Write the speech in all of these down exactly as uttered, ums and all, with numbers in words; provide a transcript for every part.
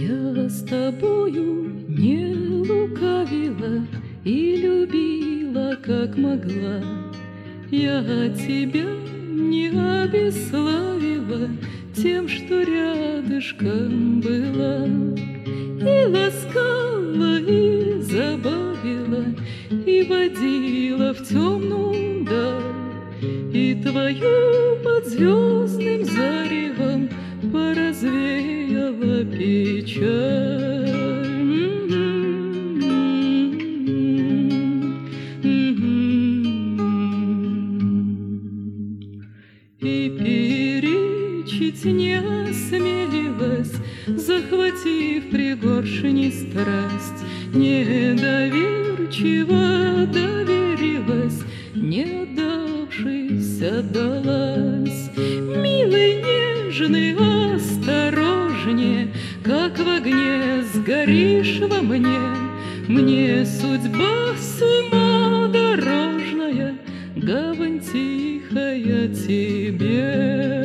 Я с тобою не лукавила и любила, как могла. Я тебя не обеславила тем, что рядышком была. И ласкала, и забавила, и водила в темную даль, и твою под звездным заревом поразвеяла печаль. И перечить не осмелилась, захватив пригоршни страсть, недоверчиво доверилась, не отдавшись, отдалась. Милый, нежный, осторожнее, как в огне сгоришь во мне. Мне судьба с ума дорожная, гавань тихая тебе.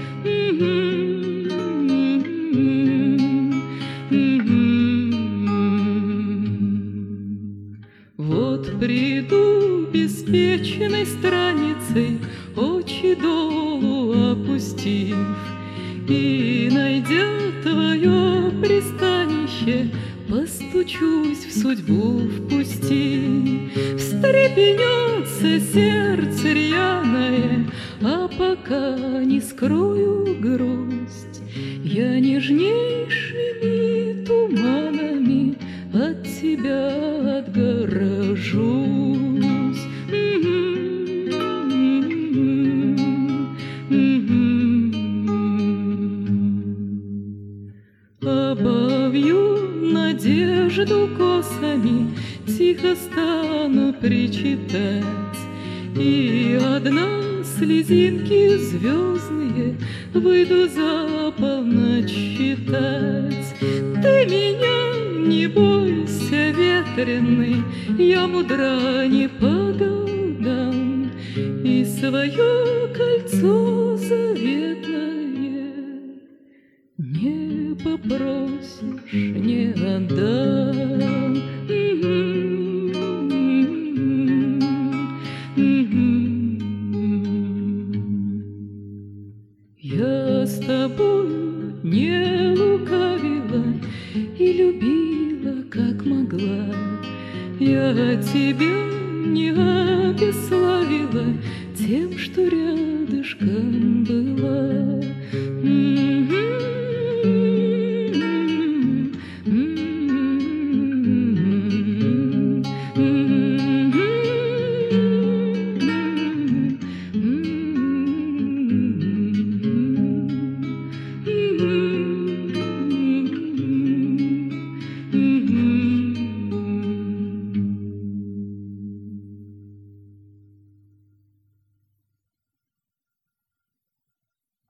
Вот приду беспечной страницей, очи долу опустив, и, найдя твое пристанище, постучусь в судьбу впусти. Встрепенется сердце рьяное, а пока не скрою грусть, я нежнейшими туманами от тебя отгорожусь. Обовью надежду косами, тихо стану причитать, и одна слезинки звездные выйду за полночь считать. Ты меня не бойся, ветреный, я мудра не по годам, и свое кольцо заветное не попросишь, не отдам. Я с тобою не лукавила и любила, как могла. Я тебя не обеславила тем, что рядышком была.